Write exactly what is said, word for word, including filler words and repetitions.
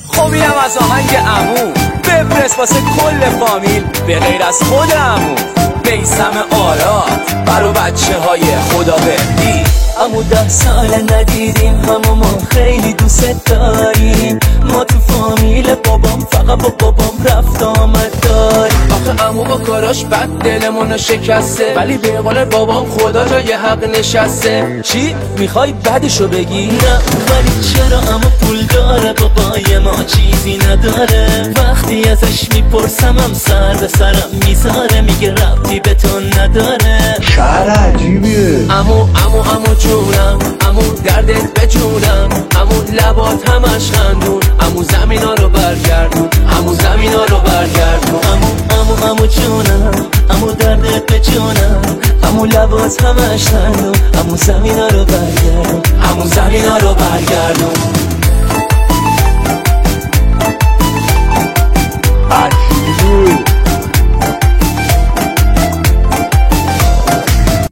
خب اینم از آهنگ عمو، بفرست واسه کل فامیل به غیر از خود عمو. میثم آرا برا بچه های خدا بهی. عمو ده سال ندیدیم همو ما خیلی دوست داریم. ما تو فامیل بابام فقط با بابام رفت آمد داریم. آخه عمو با کاراش بد دلمونو شکسته، ولی به قول بابام خدا جای حق نشسته. چی؟ میخوای بعدشو بگی؟ نه ولی چرا عمو پول داره بابای ما چیزی نداره. وقتی ازش میپرسم هم سر به سرم میذاره، میگه ربطی به تو نداره. شعر عجیبیه. عمو عمو عمو جونم، عمو دردت به جونم، عمو لبات همش خندون، عمو زمینا رو برگردون، عمو زمینا رو برگردون. عمو عمو عمو جونم، عمو دردت به جونم، عمو لبات همش خندون، عمو زمینا رو برگردون، عمو زمینا رو برگردون.